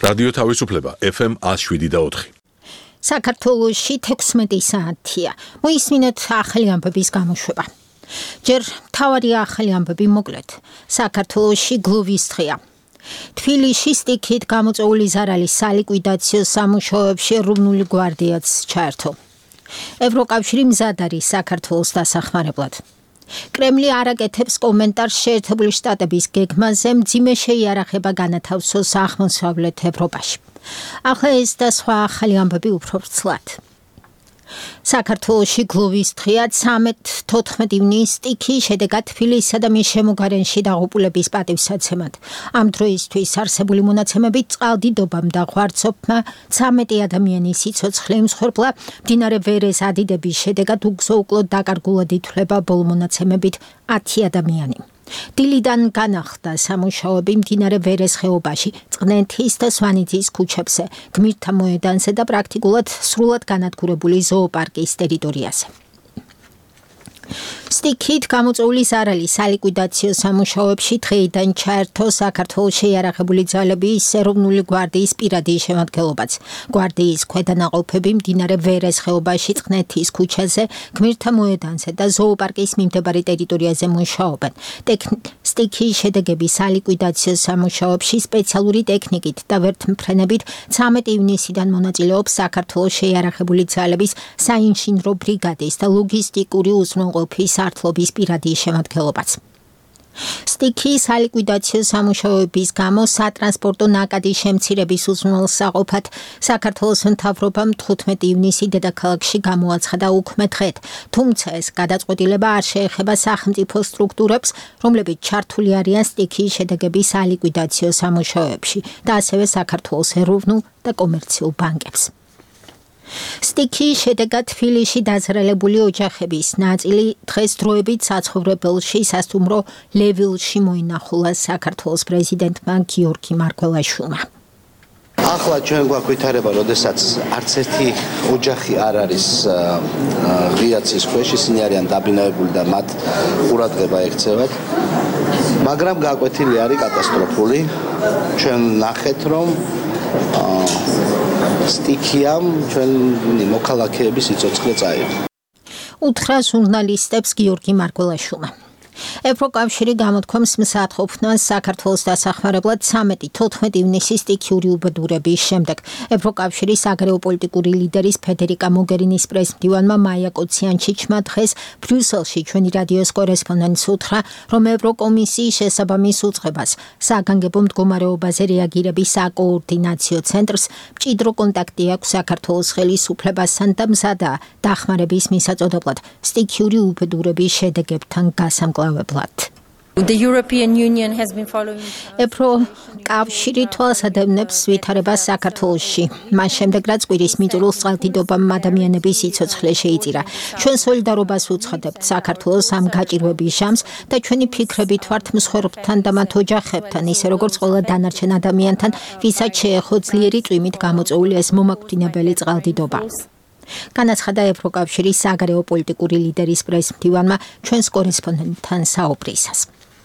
რადიო თავისუფლება FM 107.4. საქართველოში 16 საათია. მოისმინეთ ახალი ამბების გამოშვება. ჯერ მთავარი ახალი ამბები მოკლედ. საქართველოში გლოვის დღეა. თბილისში სტიქით გამოწვეული ზარალის სალიკვიდაციო სამუშაოებში ეროვნული გვარდიაც ჩაერთო. ევროკავშირი მზად არის საქართველოს დასახმარებლად. კრემლი არ აკეთებს კომენტარს შეერთებული შტატების გეგმაზე მძიმე შეიარაღება განათავსოს აღმოსავლეთ ევროპაში. ახლა ეს და სხვა ახალი ამბები უფრო ვრცლად. საქართველოში გლოვის დღეა 13-14 ივნისს სტიქის შედეგად თბილისსა და მის შემოგარენში დაღუპულების პატივსაცემად. ამ დროისთვის არსებული მონაცემებით წყალდიდობამ და ღვარცობმა 13 ადამიანის სიცოცხლე იმსხვერპლა. მდინარე ვერეს ადიდების შედეგად უგზო-უკლოდ დაკარგულად ითვლება ბოლო მონაცემებით 10 ადამიანი. დილიდან განახლდა სამუშაოები მდინარე ვერეს ხეობაში, წყნეთის და სვანეთის ქუჩებზე, გმირთა მოედანზე და პრაქტიკულად სრულად განადგურებული ზოოპარკის ტერიტორიაზე. სტიქით გამოწვეული ზარალის სალიკვიდაციო სამუშაოებში დღეიდან ჩაერთო საქართველოს შეიარაღებული ძალების ეროვნული გვარდიის პირადი შემადგენლობაც. გვარდიის ქვედანაყოფები მდინარე ვერეს ხეობაში, წყნეთის ქუჩაზე, გმირთა მოედანზე და ზოოპარკის მიმდებარე ტერიტორიაზე მუშაობენ. სტიქის შედეგების სალიკვიდაციო სამუშაოებში სპეციალური ტექნიკით და ვერთმფრენებით 13 ივნისიდან მონაწილეობს საქართველოს შეიარაღებული ძალების საინჟინრო ბრიგადის და ლოგისტიკური უზრუნველყოფის ართლობის პირადი შემადგენლობაც. სტიქის სალიკვიდაციო სამუშაოების გამო სატრანსპორტო ნაკადის შემცირების უზრუნველსაყოფად საქართველოს მთავრობამ 15 ივნისი დედაქალაქში გამოაცხადა უქმე დღედ, თუმცა ეს გადაწყვეტილება არ შეეხება სახელმწიფო სტრუქტურებს, რომლებიც ჩართული არიან სტიქის შედეგების სალიკვიდაციო სამუშაოებში და ასევე საქართველოს ეროვნულ და კომერციულ ბანკებს. სტიქის შედეგად თბილისში დაზრალებული ოჯახების ნაწილი დღეს დროებით საცხოვრებელში სასტუმრო ლევილში მოინახულა საქართველოს პრეზიდენტმა გიორგი მარგველაშვილმა. ახლა ჩვენ გვაქვს ვითარება, როდესაც არც ერთი ოჯახი არ არის ღიაცის ქვეშ, ისინი არიან დაბინავებული და მათ ყურადღება ექცევათ. მაგრამ გაკვეთილი არის კატასტროფული. ჩვენ ნახეთ, რომ სტიქიამ ჩვენი მოქალაქეების სიცოცხლე წაიღო. უთხრა ჟურნალისტებს გიორგი მარგველაშვილმა. ევროკავშირი გამოთქვამს მსაადყოფნას საქართველოს დასახმარებლად 13-14 ივნისის სტიქიური უბედურების შემდეგ. ევროკავშირის საგარეო პოლიტიკური ლიდერის ფედერიკა მოგერინის პრესმდივანმა მაია კოციანჩიჩმა დღეს ბრიუსელში ჩვენი რადიოს კორესპონდენტს უთხრა, რომ ევროკომისიის შესაბამის უწყებას საგანგებო მდგომარეობაზე რეაგირების საკოორდინაციო ცენტრს მჭიდრო კონტაქტი აქვს საქართველოს ხელისუფლებასთან და მზადაა დახმარების მისაწოდებლად სტიქიური უბედურების შედეგებთან გასამკლავებლად. The European Union has been following ევროკავშირი თვალსადევნებს ვითარებას საქართველოში. მას შემდეგ რაც კვირის მიწურულს წყალდიდობამ ადამიანების სიცოცხლე შეიწირა. ჩვენ სოლიდარობას უცხადებთ საქართველოს ამ გაჭირვების ჟამს და ჩვენი ფიქრებით ვართ მსხვერპლთან და მათ ოჯახებთან, ისე როგორც ყველა დანარჩენ ადამიანთან, ვისაც შეეხო ძლიერი წვიმით გამოწვეული ეს მომაკვდინებელი წყალდიდობა. განაცხადა ევროკავშირის საგარეო პოლიტიკური ლიდერის პრესმდივანმა ჩვენს კორესპონდენტთან საუბრისას.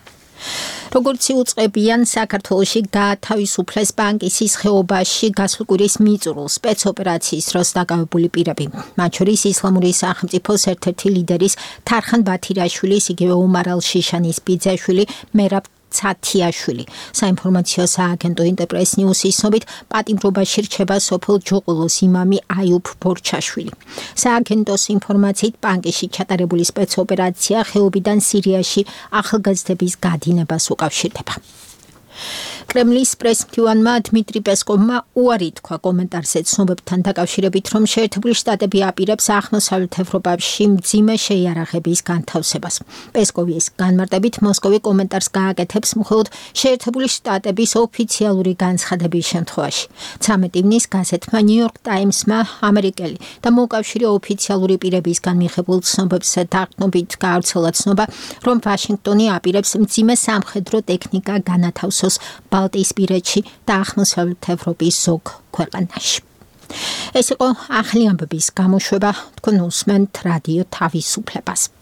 როგორც იუწყებიან, საქართველოში გაათავისუფლეს ბანკისის ხეობაში გასულ კვირის მიწურულს სპეცოპერაციის დროს დაკავებული პირები. მათ შორის ისლამური სახელმწიფოს ერთ-ერთი ლიდერის თარხან ბათირაშვილის, იგივე უმარალ შიშანის ბიძაშვილი მერაბ ცათიაშვილი. საინფორმაციო სააგენტო ინტერპრეს ნიუსის ცნობით პატიმრობაში რჩება სოფელ ჯოყულოს იმამი აიუბ ბორჩაშვილი. სააგენტოს ინფორმაციით ბანკში ჩატარებული სპეცოპერაცია ხეობიდან სირიაში ახალგაზრდების გადინებას უკავშირდება. კრემლის პრესმდივანმა დმიტრი პესკოვმა უარი თქვა კომენტარზე ცნობებთან დაკავშირებით, რომ შეერთებული შტატები აპირებს აღმოსავლეთ ევროპაში მძიმე შეიარაღების განთავსებას. პესკოვის განმარტებით მოსკოვი კომენტარს გააკეთებს მხოლოდ შეერთებული შტატების ოფიციალური განცხადების შემთხვევაში. 13 ივნისს გაზეთმა ნიუ-იორკ ტაიმსმა ამერიკელი და მოკავშირე ოფიციალური პირებისგან მიღებულ ცნობებს დაყრდნობით გაავრცელა ცნობა, რომ ვაშინგტონი აპირებს მძიმე სამხედრო ტექნიკა განათავსოს ბალტიისპირეთში და აღმოსავლეთ ევროპის ზოგ ქვეყანაში. ეს იყო ახალი ამბების გამოშვება, თქვენ უსმენთ რადიო თავისუფლებას.